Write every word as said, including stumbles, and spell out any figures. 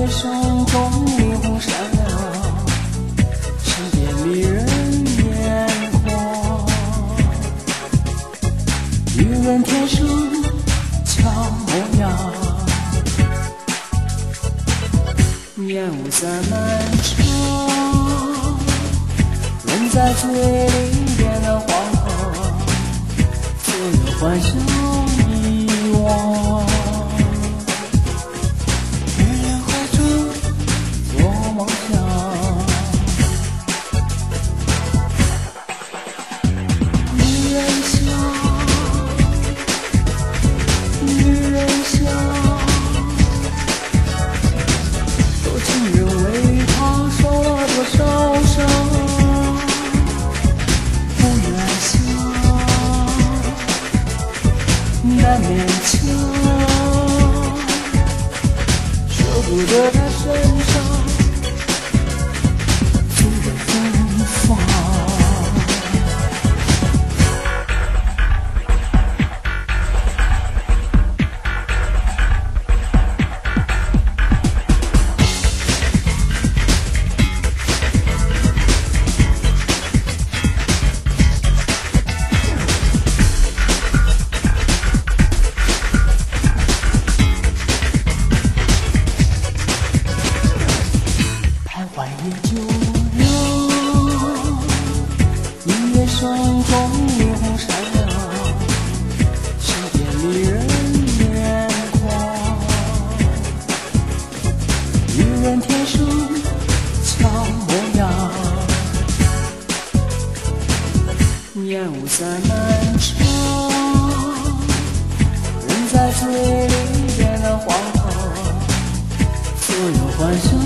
夜声中霓虹闪亮，身边迷人眼眶，女人天生俏模样，烟雾散漫长，人在嘴里变得荒唐，所有幻想遗忘。女人怀中做梦想，女人香，女人香，多情人为她受了多少伤，不愿想，难勉强，舍不得她身上醉人芬芳。幻夜就让音乐声中霓虹闪亮，身边迷人眼眶，女人天生俏模样，烟雾散漫长，人在嘴里变得荒唐，所有幻想